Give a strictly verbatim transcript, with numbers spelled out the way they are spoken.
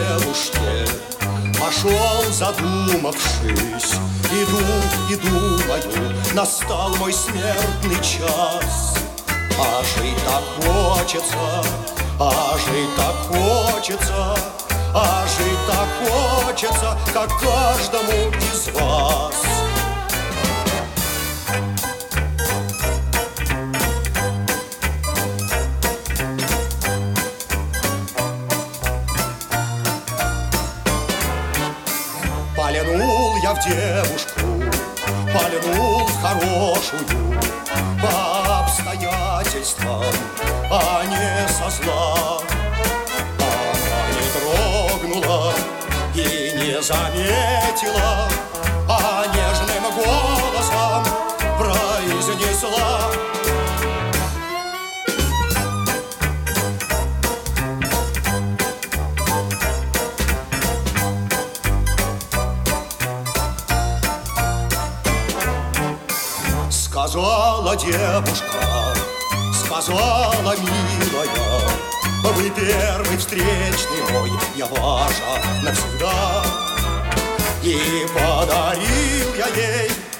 девушке, пошел, задумавшись. Иду и думаю, настал мой смертный час. А жить так хочется, а жить так хочется, а жить так хочется, как каждому из вас. Пальнул я в девушку, пальнул в хорошую, по обстоятельствам, а не со зла. Она не дрогнула и не заметила, а нежным голосом произнесла: сказала девушка, сказала милая, вы первый встречный мой, я ваша навсегда. И подарил я ей